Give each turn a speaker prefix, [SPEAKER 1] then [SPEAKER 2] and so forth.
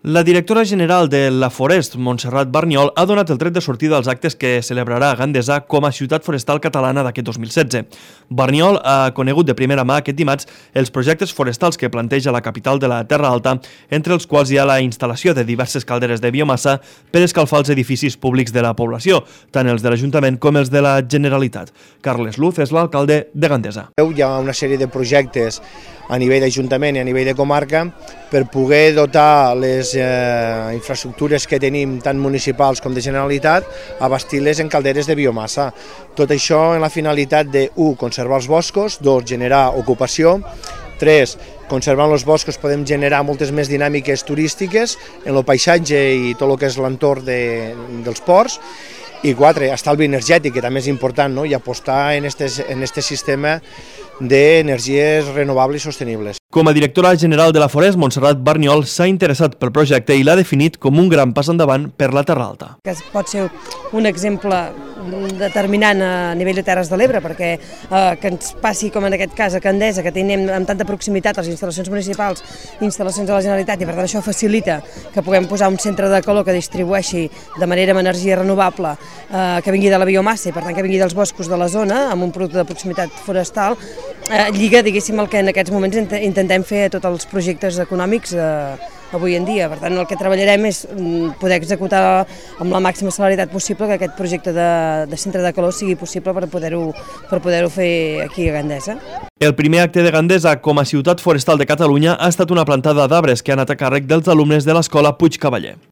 [SPEAKER 1] La directora general de La Forest, Montserrat Barniol, ha donat el tret de sortida als actes que celebrarà Gandesa com a ciutat forestal catalana d'aquest 2016. Barniol ha conegut de primera mà aquest dimarts els projectes forestals que planteja la capital de la Terra Alta, entre els quals hi ha la instal·lació de diverses calderes de biomassa per escalfar els edificis públics de la població, tant els de l'Ajuntament com els de la Generalitat. Carles Luz és l'alcalde de Gandesa.
[SPEAKER 2] Hi ha una sèrie de projectes a nivell d'Ajuntament i a nivell de comarca per poder dotar les infraestructures que tenim, tant municipals com de Generalitat, abastir-les en calderes de biomassa. Tot això en la finalitat de, 1, conservar els boscos, 2, generar ocupació, 3, conservant els boscos podem generar moltes més dinàmiques turístiques en el paisatge i tot el que és l'entorn dels ports, i 4, estalvi energètic, que també és important, no? I apostar en este sistema d'energies renovables i sostenibles.
[SPEAKER 1] Com a directora general de la Forest, Montserrat Barniol s'ha interessat pel projecte i l'ha definit com un gran pas endavant per la Terra Alta.
[SPEAKER 3] Que pot ser un exemple determinant a nivell de Terres de l'Ebre, perquè que ens passi, com en aquest cas, a Gandesa, que tenim amb tanta proximitat les instal·lacions municipals, instal·lacions de la Generalitat, i per tant això facilita que puguem posar un centre de calor que distribueixi de manera amb energia renovable, que vingui de la biomassa i per tant que vingui dels boscos de la zona, amb un producte de proximitat forestal, lliga, diguéssim, el que en aquests moments intentem fer a tots els projectes econòmics avui en dia. Per tant, el que treballarem és poder executar amb la màxima celeritat possible que aquest projecte de centre de calor sigui possible per poder-ho fer aquí a Gandesa.
[SPEAKER 1] El primer acte de Gandesa com a ciutat forestal de Catalunya ha estat una plantada d'arbres que ha anat a càrrec dels alumnes de l'escola Puig Cavaller.